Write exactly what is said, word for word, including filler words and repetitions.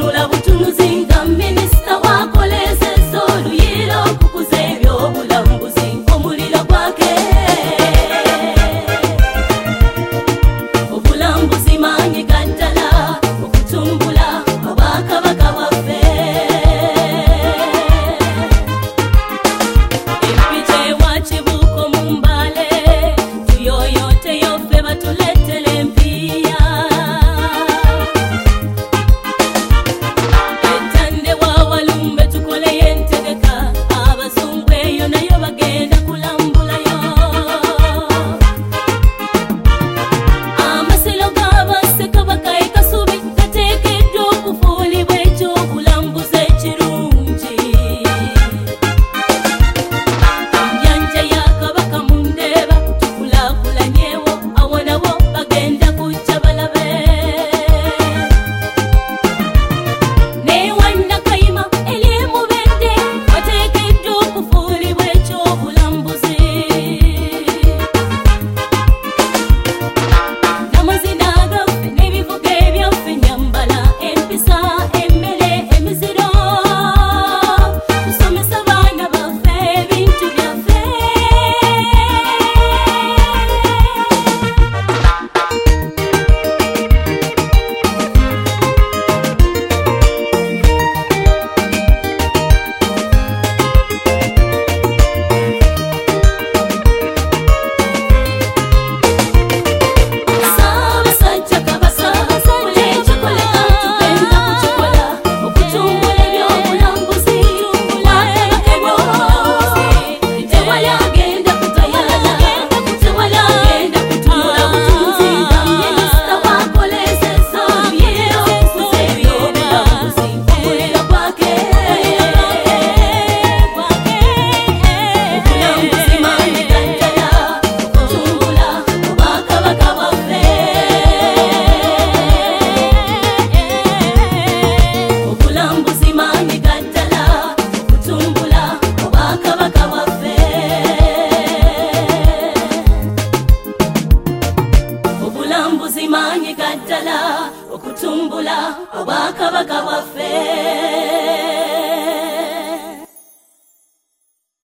tunula butunuzi nga minisita wakolezezza oluyiro okukuza ebyobulambuzi omuliro gwake obulambuzi maanyi gaddala okutumbula obwakabaka bwaffe empita ewa Kibuuko mu Mbale tuyoyoteyo ffe batuleetera empiya ettande wa Walumbe tukoleyo entegeka abazungu eyo nayo bagenda kulambulayo amasiro g'Abassekabaka e Kasubi gateekeddwa okufuulibwa ekyobulambuzi ekirungi ennyanja ya Kabaka mu Ndeeba tukulaakulanyeewo awo nabo bagenda kujja balabe ne Wannakayima eri e Mubende wateekeddwa okufuulibwa ekyobulambuzi n'amazina agaffe n'ebivuga ebyaffe Nyambala empisa emmere emiziro tusomesa baana baffe ebintu byaffe Ssaabasajja Kabaka buli ekyakoleka tugenda kukikola okutumbula ebyobulambuzi Wakabaka ebyobulambuzi tewali agenda kutayalala tewali agenda kutunula butunuzi nga minisita wakolezezza oluyiro okukuza ebyobulambuzi omuliro gwake obulambuzi maanyi gaddala okutumbula obwakabaka bwaffe obulambuzi maanyi gaddala okutumbula obwakabaka bwaffe obulambuzi maanyi gaddala okutumbula obwakabaka bwaffe